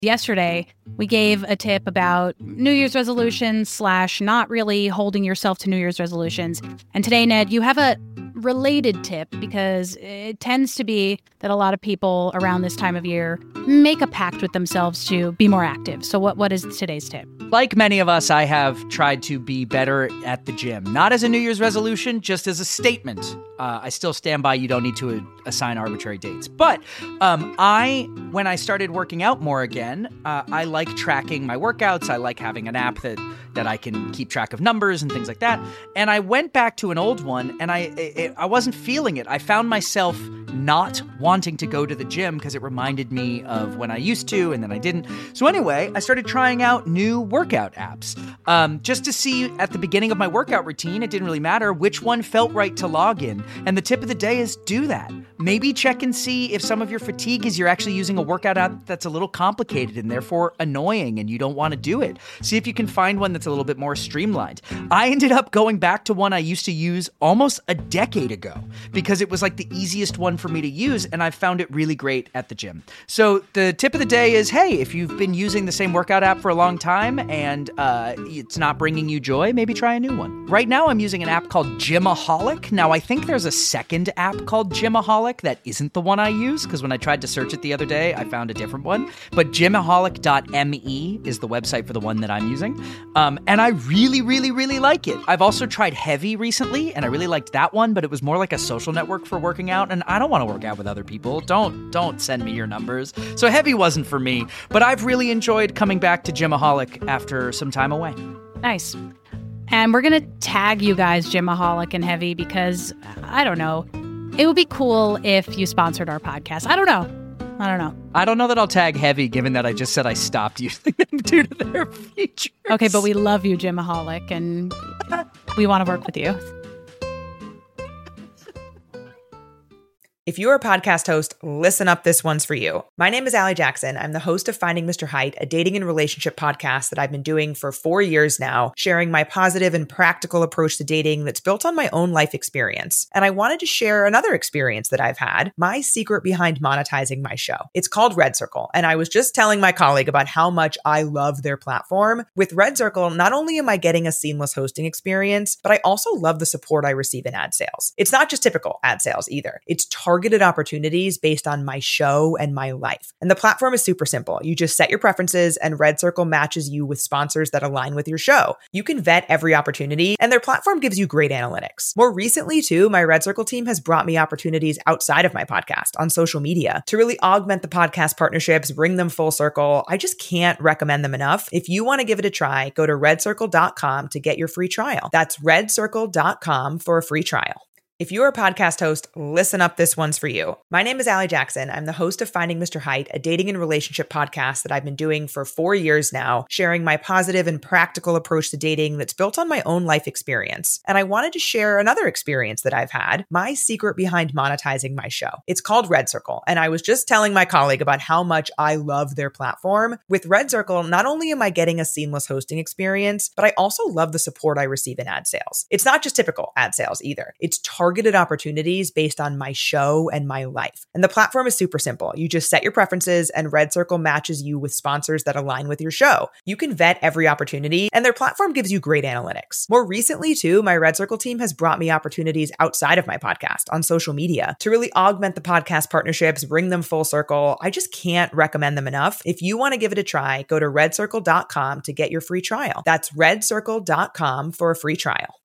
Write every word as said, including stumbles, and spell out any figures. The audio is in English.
Yesterday, we gave a tip about New Year's resolutions slash not really holding yourself to New Year's resolutions. And today, Ned, you have a related tip because it tends to be that a lot of people around this time of year make a pact with themselves to be more active. So what, what is today's tip? Like many of us, I have tried to be better at the gym. Not as a New Year's resolution, just as a statement. Uh, I still stand by you don't need to a- assign arbitrary dates. But um, I, when I started working out more again, uh, I like tracking my workouts. I like having an app that, that I can keep track of numbers and things like that. And I went back to an old one, and I it, I wasn't feeling it. I found myself not wanting to go to the gym because it reminded me of when I used to, and then I didn't. So anyway, I started trying out new workout apps um, just to see at the beginning of my workout routine. It didn't really matter which one felt right to log in. And the tip of the day is do that. Maybe check and see if some of your fatigue is you're actually using a workout app that's a little complicated and therefore annoying and you don't want to do it. See if you can find one that's a little bit more streamlined. I ended up going back to one I used to use almost a decade ago because it was like the easiest one for me to use, and I found it really great at the gym. So the tip of the day is, hey, if you've been using the same workout app for a long time and uh, it's not bringing you joy, maybe try a new one. Right now I'm using an app called Gymaholic. Now I think there's a second app called Gymaholic that isn't the one I use, because when I tried to search it the other day, I found a different one. But gymaholic dot me is the website for the one that I'm using. Um, and I really, really, really like it. I've also tried Heavy recently, and I really liked that one, but it was more like a social network for working out, and I don't want to work out with other people. Don't, don't send me your numbers. So Heavy wasn't for me, but I've really enjoyed coming back to Gymaholic after some time away. Nice. And we're going to tag you guys, Gymaholic and Heavy, because, I don't know, it would be cool if you sponsored our podcast. I don't know. I don't know. I don't know that I'll tag Heavy, given that I just said I stopped using them due to their features. Okay, but we love you, Gymaholic, and we want to work with you. If you're a podcast host, listen up, this one's for you. My name is Allie Jackson. I'm the host of Finding Mister Height, a dating and relationship podcast that I've been doing for four years now, sharing my positive and practical approach to dating that's built on my own life experience. And I wanted to share another experience that I've had, my secret behind monetizing my show. It's called Red Circle, and I was just telling my colleague about how much I love their platform. With Red Circle, not only am I getting a seamless hosting experience, but I also love the support I receive in ad sales. It's not just typical ad sales either. It's targeted opportunities based on my show and my life. And the platform is super simple. You just set your preferences and Red Circle matches you with sponsors that align with your show. You can vet every opportunity and their platform gives you great analytics. More recently too, my Red Circle team has brought me opportunities outside of my podcast on social media to really augment the podcast partnerships, bring them full circle. I just can't recommend them enough. If you want to give it a try, go to red circle dot com to get your free trial. That's red circle dot com for a free trial. If you're a podcast host, listen up, this one's for you. My name is Allie Jackson. I'm the host of Finding Mister Height, a dating and relationship podcast that I've been doing for four years now, sharing my positive and practical approach to dating that's built on my own life experience. And I wanted to share another experience that I've had, my secret behind monetizing my show. It's called Red Circle, and I was just telling my colleague about how much I love their platform. With Red Circle, not only am I getting a seamless hosting experience, but I also love the support I receive in ad sales. It's not just typical ad sales either. It's targeted targeted opportunities based on my show and my life. And the platform is super simple. You just set your preferences and Red Circle matches you with sponsors that align with your show. You can vet every opportunity and their platform gives you great analytics. More recently too, my Red Circle team has brought me opportunities outside of my podcast on social media to really augment the podcast partnerships, bring them full circle. I just can't recommend them enough. If you want to give it a try, go to red circle dot com to get your free trial. That's red circle dot com for a free trial.